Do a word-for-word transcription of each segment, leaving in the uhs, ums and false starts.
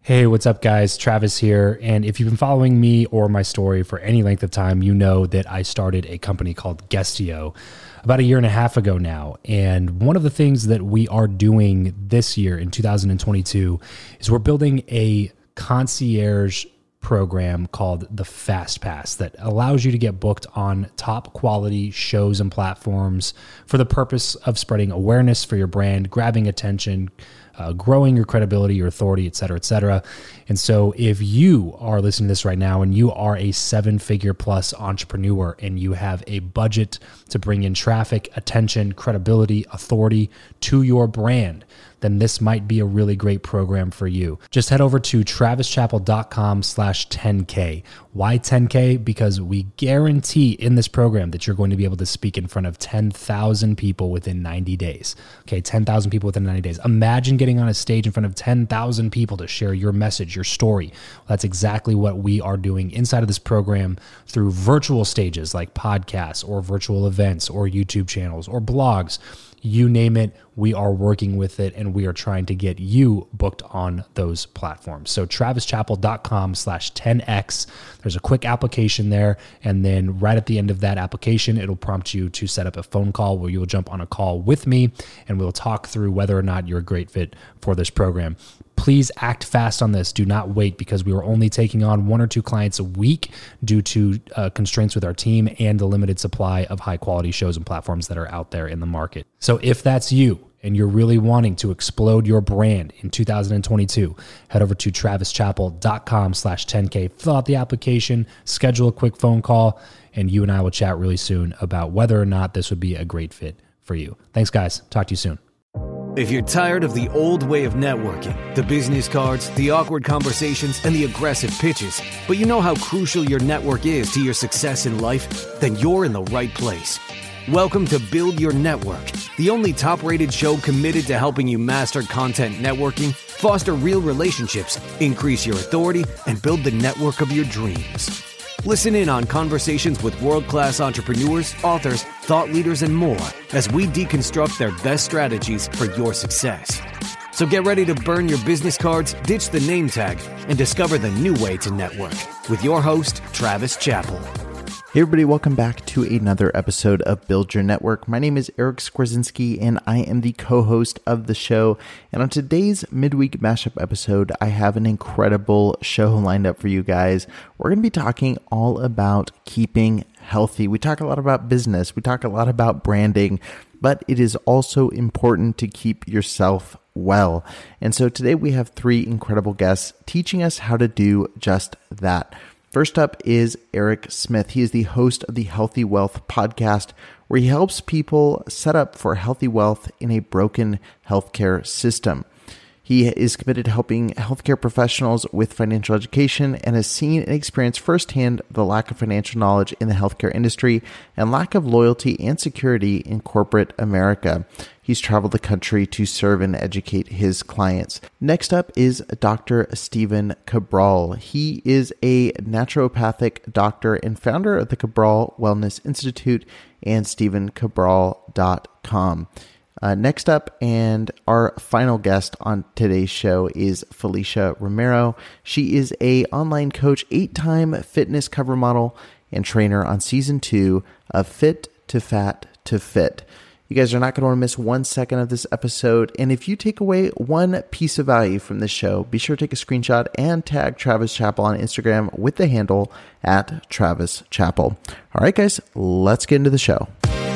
Hey, what's up, guys? Travis here. And if you've been following me or my story for any length of time, you know that I started a company called Guestio about a year and a half ago now. And one of the things that we are doing this year in two thousand twenty-two is we're building a concierge program called the Fast Pass that allows you to get booked on top quality shows and platforms for the purpose of spreading awareness for your brand, grabbing attention, Uh, growing your credibility, your authority, et cetera, et cetera. And so if you are listening to this right now and you are a seven figure plus entrepreneur and you have a budget to bring in traffic, attention, credibility, authority to your brand, then this might be a really great program for you. Just head over to travischappell.com slash 10K. Why ten K? Because we guarantee in this program that you're going to be able to speak in front of ten thousand people within ninety days. Okay, ten thousand people within ninety days. Imagine getting on a stage in front of ten thousand people to share your message, your story. Well, that's exactly what we are doing inside of this program through virtual stages like podcasts or virtual events or YouTube channels or blogs. You name it, we are working with it, and we are trying to get you booked on those platforms. So travischappell.com slash 10X. There's a quick application there, and then right at the end of that application, it'll prompt you to set up a phone call where you'll jump on a call with me, and we'll talk through whether or not you're a great fit for this program. Please act fast on this. Do not wait, because we are only taking on one or two clients a week due to uh, constraints with our team and the limited supply of high quality shows and platforms that are out there in the market. So if that's you and you're really wanting to explode your brand in two thousand twenty-two, head over to travischappell.com slash 10K, fill out the application, schedule a quick phone call, and you and I will chat really soon about whether or not this would be a great fit for you. Thanks, guys. Talk to you soon. If you're tired of the old way of networking, the business cards, the awkward conversations, and the aggressive pitches, but you know how crucial your network is to your success in life, then you're in the right place. Welcome to Build Your Network, the only top-rated show committed to helping you master content networking, foster real relationships, increase your authority, and build the network of your dreams. Listen in on conversations with world-class entrepreneurs, authors, thought leaders, and more as we deconstruct their best strategies for your success. So get ready to burn your business cards, ditch the name tag, and discover the new way to network with your host, Travis Chappell. Hey everybody, welcome back to another episode of Build Your Network. My name is Eric Skwarczynski, and I am the co-host of the show. And on today's midweek mashup episode, I have an incredible show lined up for you guys. We're going to be talking all about keeping healthy. We talk a lot about business. We talk a lot about branding, but it is also important to keep yourself well. And so today we have three incredible guests teaching us how to do just that. First up is Eric Smith. He is the host of the Healthy Wealth podcast, where he helps people set up for healthy wealth in a broken healthcare system. He is committed to helping healthcare professionals with financial education and has seen and experienced firsthand the lack of financial knowledge in the healthcare industry and lack of loyalty and security in corporate America. He's traveled the country to serve and educate his clients. Next up is Doctor Stephen Cabral. He is a naturopathic doctor and founder of the Cabral Wellness Institute and stephen cabral dot com. Uh, next up, and our final guest on today's show is Felicia Romero. She is a online coach, eight-time fitness cover model, and trainer on season two of Fit to Fat to Fit. You guys are not going to want to miss one second of this episode. And if you take away one piece of value from this show, be sure to take a screenshot and tag Travis Chappell on Instagram with the handle at Travis Chappell. All right, guys, let's get into the show.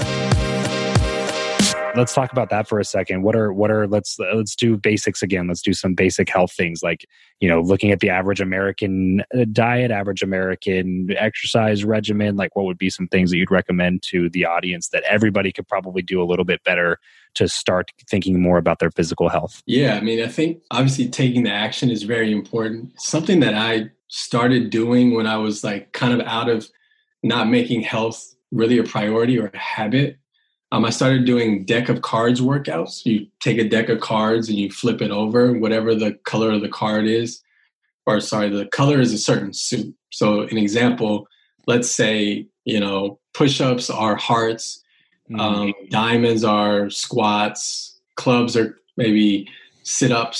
Let's talk about that for a second. What are what are let's let's do basics again. Let's do some basic health things like, you know, looking at the average American diet, average American exercise regimen. Like, what would be some things that you'd recommend to the audience that everybody could probably do a little bit better to start thinking more about their physical health? Yeah, I mean, I think obviously taking the action is very important. Something that I started doing when I was like kind of out of not making health really a priority or a habit. Um, I started doing deck of cards workouts. You take a deck of cards and you flip it over, whatever the color of the card is, or sorry, the color is a certain suit. So an example, let's say, you know, push-ups are hearts, mm-hmm. um, diamonds are squats, clubs are maybe sit-ups,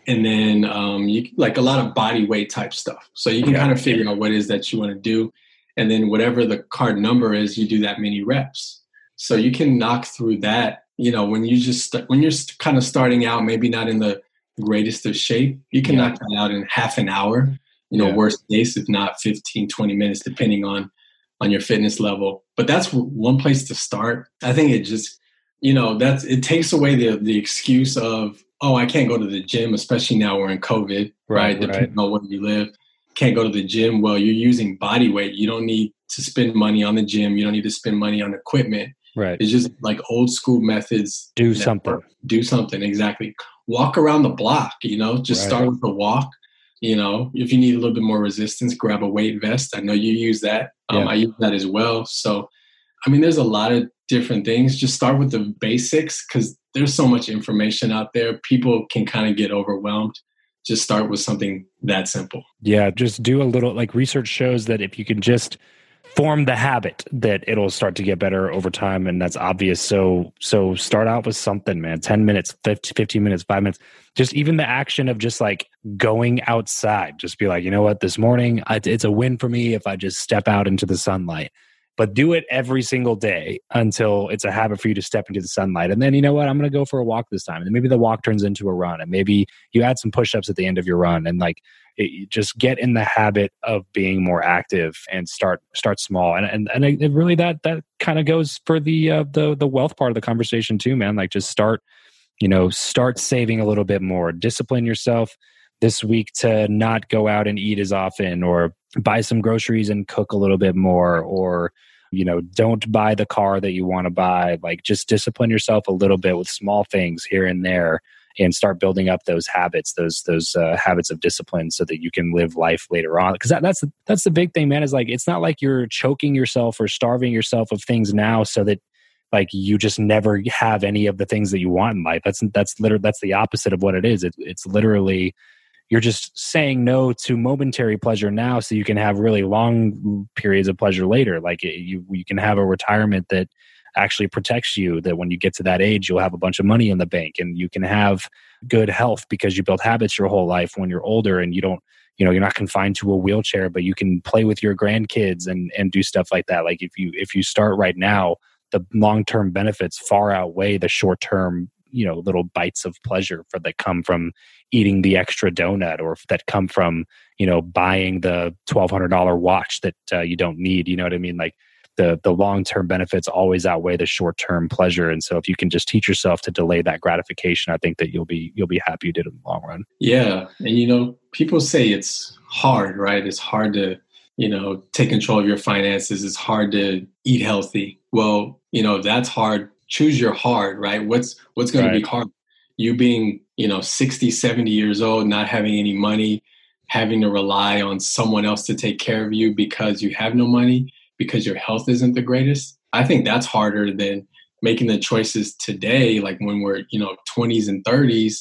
and then um, you like a lot of body weight type stuff. So you can yeah. kind of figure out what it is that you want to do. And then whatever the card number is, you do that many reps. So you can knock through that. You know, when you just, when you're kind of starting out, maybe not in the greatest of shape, you can yeah. knock that out in half an hour, you know, yeah. worst case, if not fifteen, twenty minutes, depending on, on your fitness level. But that's one place to start. I think it just, you know, that's, it takes away the, the excuse of, oh, I can't go to the gym, especially now we're in COVID, right? right? Depending right. on where you live. Can't go to the gym. Well, you're using body weight. You don't need to spend money on the gym. You don't need to spend money on equipment. Right. It's just like old school methods. Do something. Work. Do something. Exactly. Walk around the block, you know, just right. start with a walk. You know, if you need a little bit more resistance, grab a weight vest. I know you use that. Um, yeah. I use that as well. So, I mean, there's a lot of different things. Just start with the basics because there's so much information out there. People can kind of get overwhelmed. Just start with something that simple. Yeah, just do a little, like research shows that if you can just form the habit, that it'll start to get better over time. And that's obvious. So, so start out with something, man, ten minutes, fifteen minutes, five minutes, just even the action of just like going outside, just be like, you know what, this morning, I, it's a win for me if I just step out into the sunlight. But do it every single day until it's a habit for you to step into the sunlight. And then, you know what, I'm going to go for a walk this time. And then maybe the walk turns into a run. And maybe you add some push-ups at the end of your run. And like, it, you just get in the habit of being more active and start start small. And and and it really that that kind of goes for the uh, the the wealth part of the conversation too, man. Like just start, you know, start saving a little bit more. Discipline yourself this week to not go out and eat as often, or buy some groceries and cook a little bit more, or you know, don't buy the car that you want to buy. Like just discipline yourself a little bit with small things here and there, and start building up those habits, those those uh, habits of discipline, so that you can live life later on. Because that, that's that's the big thing, man. Is like it's not like you're choking yourself or starving yourself of things now, so that like you just never have any of the things that you want in life. That's that's literally that's the opposite of what it is. It, it's literally you're just saying no to momentary pleasure now, so you can have really long periods of pleasure later. Like you, you can have a retirement that actually protects you, that when you get to that age, you'll have a bunch of money in the bank, and you can have good health because you built habits your whole life when you're older, and you don't, you know, you're not confined to a wheelchair, but you can play with your grandkids and, and do stuff like that. Like if you, if you start right now, the long-term benefits far outweigh the short-term, you know, little bites of pleasure for that come from eating the extra donut, or that come from, you know, buying the twelve hundred dollars watch that uh, you don't need. You know what I mean? Like the the long-term benefits always outweigh the short-term pleasure. And so if you can just teach yourself to delay that gratification, I think that you'll be you'll be happy you did it in the long run. Yeah. And, you know, people say it's hard, right? It's hard to, you know, take control of your finances. It's hard to eat healthy. Well, you know, that's hard. Choose your hard, right? What's what's going right. to be hard? You being, you know, sixty, seventy years old, not having any money, having to rely on someone else to take care of you because you have no money, because your health isn't the greatest. I think that's harder than making the choices today, like when we're, you know, twenties and thirties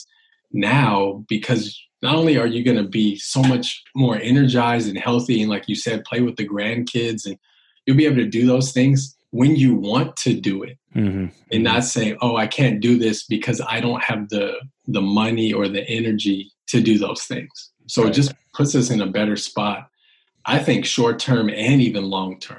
now, because not only are you going to be so much more energized and healthy, and like you said, play with the grandkids, and you'll be able to do those things when you want to do it, mm-hmm. and not say, oh, I can't do this because I don't have the the money or the energy to do those things. So right. it just puts us in a better spot, I think, short term and even long term.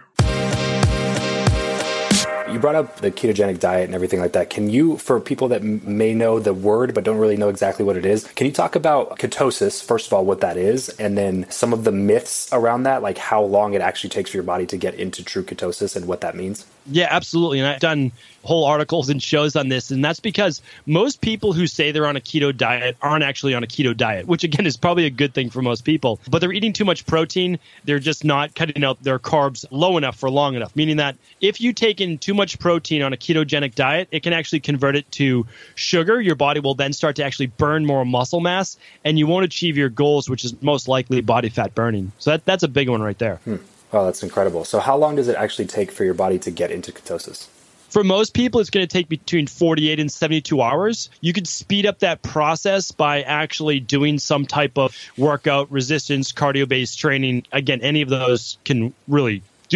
You brought up the ketogenic diet and everything like that. Can you, for people that m- may know the word but don't really know exactly what it is, can you talk about ketosis, first of all, what that is, and then some of the myths around that, like how long it actually takes for your body to get into true ketosis and what that means? Yeah, absolutely. And I've done whole articles and shows on this. And that's because most people who say they're on a keto diet aren't actually on a keto diet, which again is probably a good thing for most people. But they're eating too much protein. They're just not cutting out their carbs low enough for long enough, meaning that if you take in too much protein on a ketogenic diet, it can actually convert it to sugar. Your body will then start to actually burn more muscle mass, and you won't achieve your goals, which is most likely body fat burning. So that, that's a big one right there. Hmm. Oh, that's incredible. So how long does it actually take for your body to get into ketosis? For most people, it's going to take between forty-eight and seventy-two hours. You could speed up that process by actually doing some type of workout, resistance, cardio-based training. Again, any of those can really do that.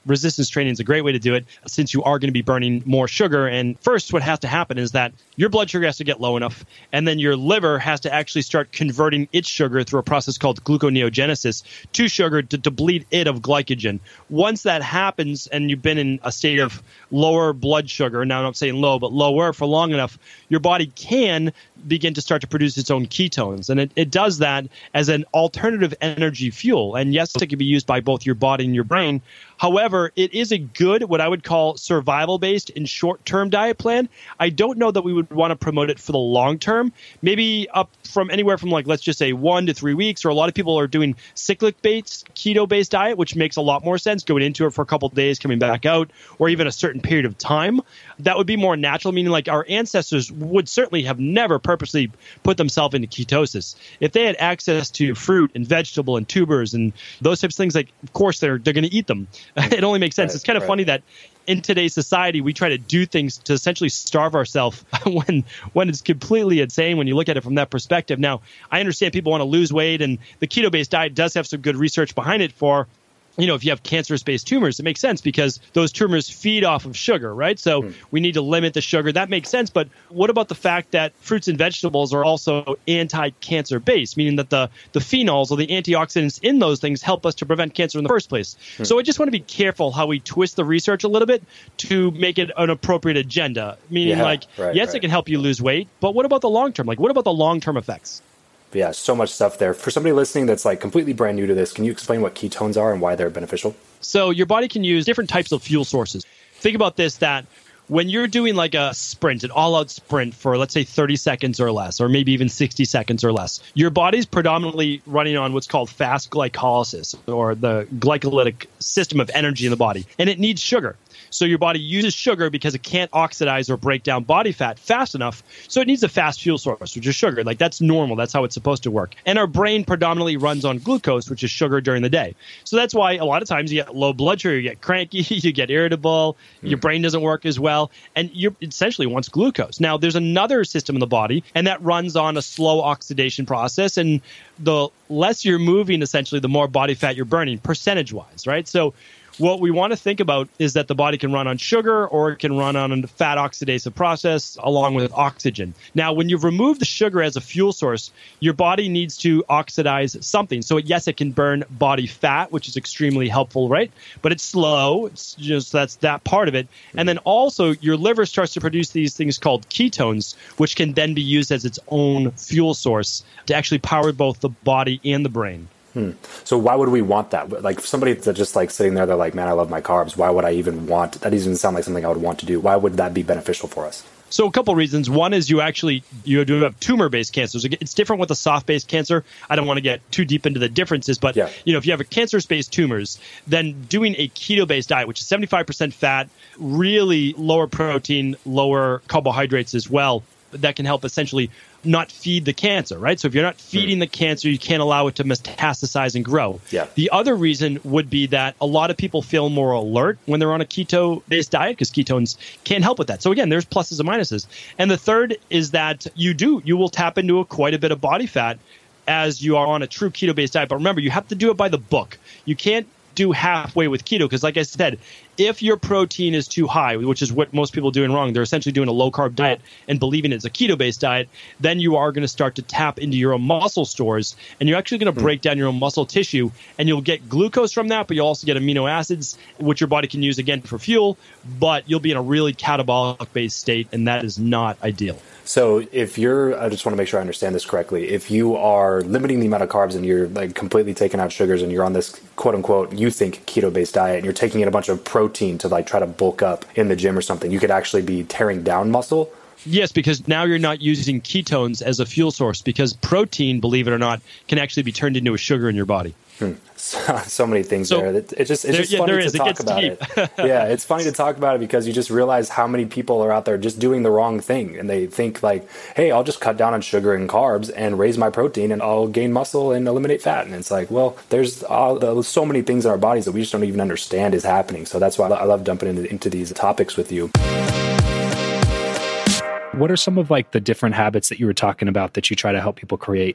resistance training is a great way to do it since you are going to be burning more sugar. And first, what has to happen is that your blood sugar has to get low enough, and then your liver has to actually start converting its sugar through a process called gluconeogenesis to sugar to deplete it of glycogen. Once that happens and you've been in a state of lower blood sugar, now I'm not saying low, but lower for long enough, your body can begin to start to produce its own ketones. And it, it does that as an alternative energy fuel. And yes, it can be used by both your body and your brain. However, it is a good, what I would call survival-based and short-term diet plan. I don't know that we would want to promote it for the long term. Maybe up from anywhere from like, let's just say one to three weeks, or a lot of people are doing cyclic-based, keto-based diet, which makes a lot more sense, going into it for a couple of days, coming back out, or even a certain period of time. That would be more natural, meaning like our ancestors would certainly have never purposely put themselves into ketosis. If they had access to fruit and vegetable and tubers and those types of things, like, of course, they're they're going to eat them. It only makes sense. Right, it's kind of right. funny that in today's society, we try to do things to essentially starve ourselves when when it's completely insane when you look at it from that perspective. Now, I understand people want to lose weight, and the keto-based diet does have some good research behind it for, you know, if you have cancerous-based tumors, it makes sense because those tumors feed off of sugar, right? So mm. we need to limit the sugar. That makes sense. But what about the fact that fruits and vegetables are also anti-cancer based, meaning that the, the phenols or the antioxidants in those things help us to prevent cancer in the first place? Mm. So I just want to be careful how we twist the research a little bit to make it an appropriate agenda, meaning yeah, like, right, yes, right. it can help you lose weight, but what about the long term? Like, what about the long-term effects? Yeah, so much stuff there. For somebody listening that's like completely brand new to this, can you explain what ketones are and why they're beneficial? So your body can use different types of fuel sources. Think about this, that when you're doing like a sprint, an all-out sprint for, let's say, thirty seconds or less, or maybe even sixty seconds or less, your body's predominantly running on what's called fast glycolysis, or the glycolytic system of energy in the body, and it needs sugar. So your body uses sugar because it can't oxidize or break down body fat fast enough. So it needs a fast fuel source, which is sugar. Like, that's normal. That's how it's supposed to work. And our brain predominantly runs on glucose, which is sugar during the day. So that's why a lot of times you get low blood sugar, you get cranky, you get irritable, mm. your brain doesn't work as well, and you essentially wants glucose. Now, there's another system in the body, and that runs on a slow oxidation process. And the less you're moving, essentially, the more body fat you're burning, percentage-wise, right? So what we want to think about is that the body can run on sugar, or it can run on a fat oxidative process along with oxygen. Now, when you've removed the sugar as a fuel source, your body needs to oxidize something. So yes, it can burn body fat, which is extremely helpful, right? But it's slow. It's just, that's that part of it. And then also your liver starts to produce these things called ketones, which can then be used as its own fuel source to actually power both the body and the brain. Hmm. So why would we want that? Like, somebody that's just like sitting there, they're like, man, I love my carbs. Why would I even want, that doesn't sound like something I would want to do. Why would that be beneficial for us? So a couple reasons. One is you actually, you do have tumor-based cancers. It's different with a soft-based cancer. I don't want to get too deep into the differences, but yeah. you know, if you have a cancer-based tumors, then doing a keto-based diet, which is seventy-five percent fat, really lower protein, lower carbohydrates as well, that can help essentially not feed the cancer, right? So if you're not feeding the cancer, you can't allow it to metastasize and grow. Yeah. The other reason would be that a lot of people feel more alert when they're on a keto-based diet because ketones can help with that. So again, there's pluses and minuses. And the third is that you do, you will tap into a, quite a bit of body fat as you are on a true keto-based diet. But remember, you have to do it by the book. You can't do halfway with keto because, like I said, if your protein is too high, which is what most people are doing wrong, they're essentially doing a low-carb diet and believing it's a keto-based diet, then you are going to start to tap into your own muscle stores, and you're actually going to break down your own muscle tissue, and you'll get glucose from that, but you'll also get amino acids, which your body can use, again, for fuel, but you'll be in a really catabolic-based state, and that is not ideal. So if you're, I just want to make sure I understand this correctly. If you are limiting the amount of carbs and you're like completely taking out sugars and you're on this quote unquote, you think keto-based diet, and you're taking in a bunch of protein to like try to bulk up in the gym or something, you could actually be tearing down muscle. Yes, because now you're not using ketones as a fuel source, because protein, believe it or not, can actually be turned into a sugar in your body. Hmm. So, so many things so, there. It, it just, it's there, just yeah, funny to is. talk it about deep. it. Yeah, it's funny to talk about it because you just realize how many people are out there just doing the wrong thing. And they think like, hey, I'll just cut down on sugar and carbs and raise my protein and I'll gain muscle and eliminate fat. And it's like, well, there's all the, so many things in our bodies that we just don't even understand is happening. So that's why I love dumping into, into these topics with you. What are some of like the different habits that you were talking about that you try to help people create?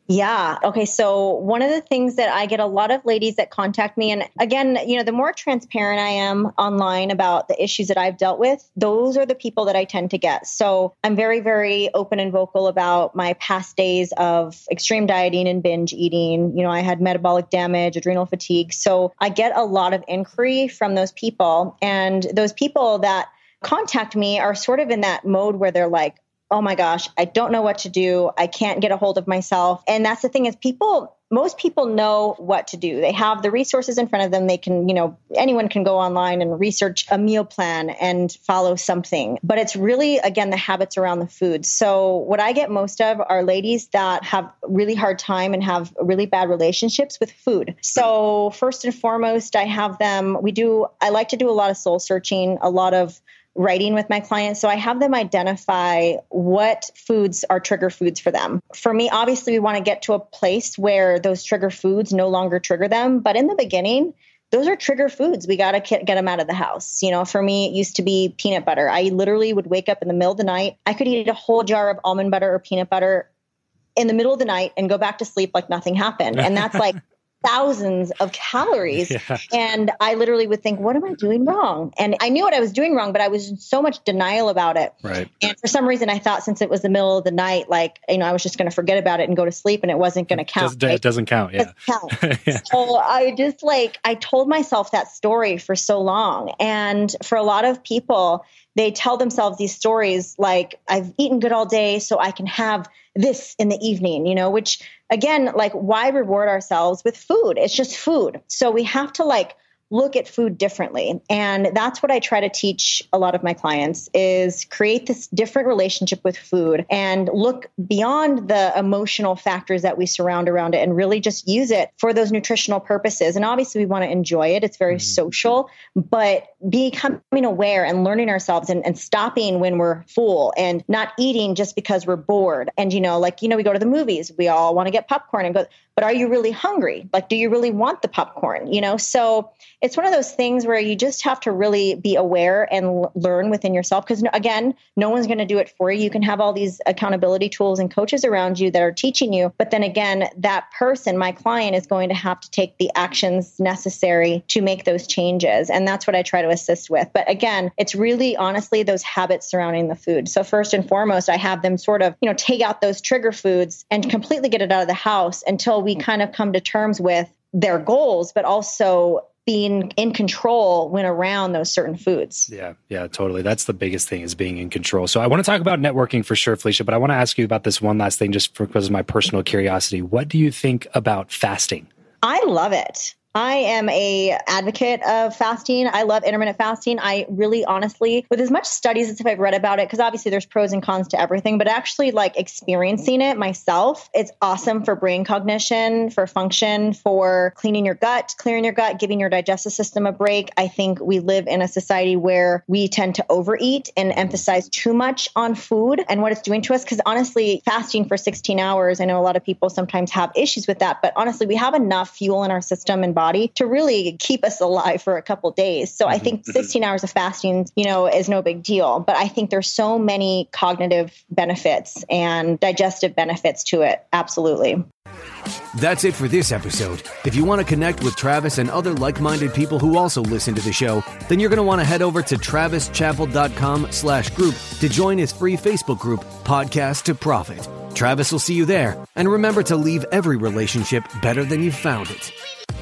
Yeah. Okay. So one of the things that I get a lot of ladies that contact me, and again, you know, the more transparent I am online about the issues that I've dealt with, those are the people that I tend to get. So I'm very, very open and vocal about my past days of extreme dieting and binge eating. You know, I had metabolic damage, adrenal fatigue. So I get a lot of inquiry from those people, and those people that contact me are sort of in that mode where they're like, oh my gosh, I don't know what to do. I can't get a hold of myself. And that's the thing is people, most people know what to do. They have the resources in front of them. They can, you know, anyone can go online and research a meal plan and follow something. But it's really, again, the habits around the food. So what I get most of are ladies that have really hard time and have really bad relationships with food. So first and foremost, I have them, we do, I like to do a lot of soul searching, a lot of writing with my clients. So I have them identify what foods are trigger foods for them. For me, obviously, we want to get to a place where those trigger foods no longer trigger them. But in the beginning, those are trigger foods. We got to get them out of the house. You know, for me, it used to be peanut butter. I literally would wake up in the middle of the night. I could eat a whole jar of almond butter or peanut butter in the middle of the night and go back to sleep like nothing happened. And that's like thousands of calories. Yeah. And I literally would think, what am I doing wrong? And I knew what I was doing wrong, but I was in so much denial about it. Right. And for some reason, I thought since it was the middle of the night, like, you know, I was just going to forget about it and go to sleep and it wasn't going to count. Does, right? It doesn't count. Yeah. It doesn't count. Yeah. So I just like, I told myself that story for so long. And for a lot of people, they tell themselves these stories like, I've eaten good all day, so I can have this in the evening, you know, which again, like why reward ourselves with food? It's just food. So we have to like look at food differently. And that's what I try to teach a lot of my clients is create this different relationship with food and look beyond the emotional factors that we surround around it and really just use it for those nutritional purposes. And obviously we want to enjoy it. It's very mm-hmm. social, but becoming aware and learning ourselves and, and stopping when we're full and not eating just because we're bored. And, you know, like, you know, we go to the movies, we all want to get popcorn and go, but are you really hungry? Like, do you really want the popcorn? You know, so it's one of those things where you just have to really be aware and l- learn within yourself. Because again, no one's going to do it for you. You can have all these accountability tools and coaches around you that are teaching you. But then again, that person, my client, is going to have to take the actions necessary to make those changes. And that's what I try to assist with. But again, it's really honestly those habits surrounding the food. So first and foremost, I have them sort of, you know, take out those trigger foods and completely get it out of the house until we kind of come to terms with their goals, but also being in control when around those certain foods. Yeah, yeah, totally. That's the biggest thing is being in control. So I want to talk about networking for sure, Felicia, but I want to ask you about this one last thing just because of my personal curiosity. What do you think about fasting? I love it. I am a advocate of fasting. I love intermittent fasting. I really honestly, with as much studies as I've read about it, because obviously there's pros and cons to everything, but actually like experiencing it myself, it's awesome for brain cognition, for function, for cleaning your gut, clearing your gut, giving your digestive system a break. I think we live in a society where we tend to overeat and emphasize too much on food and what it's doing to us. Because honestly, fasting for sixteen hours, I know a lot of people sometimes have issues with that, but honestly, we have enough fuel in our system and body to really keep us alive for a couple days. So I think sixteen hours of fasting, you know, is no big deal. But I think there's so many cognitive benefits and digestive benefits to it. Absolutely. That's it for this episode. If you want to connect with Travis and other like-minded people who also listen to the show, then you're going to want to head over to travischappell.com slash group to join his free Facebook group, Podcast to Profit. Travis will see you there. And remember to leave every relationship better than you found it.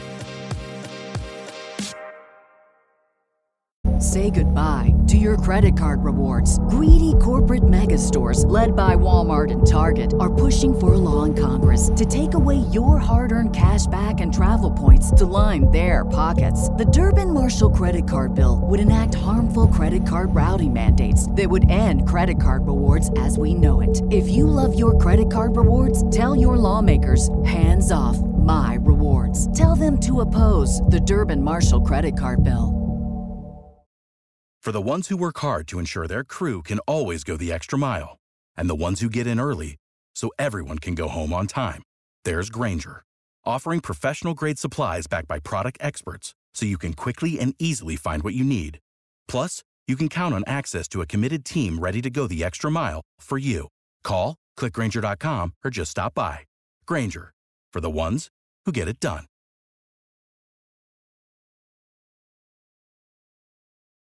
Say goodbye to your credit card rewards. Greedy corporate mega stores, led by Walmart and Target, are pushing for a law in Congress to take away your hard-earned cash back and travel points to line their pockets. The Durbin-Marshall credit card bill would enact harmful credit card routing mandates that would end credit card rewards as we know it. If you love your credit card rewards, tell your lawmakers, hands off my rewards. Tell them to oppose the Durbin-Marshall credit card bill. For the ones who work hard to ensure their crew can always go the extra mile, and the ones who get in early so everyone can go home on time, there's Grainger, offering professional-grade supplies backed by product experts so you can quickly and easily find what you need. Plus, you can count on access to a committed team ready to go the extra mile for you. Call, click Grainger dot com, or just stop by. Grainger, for the ones who get it done.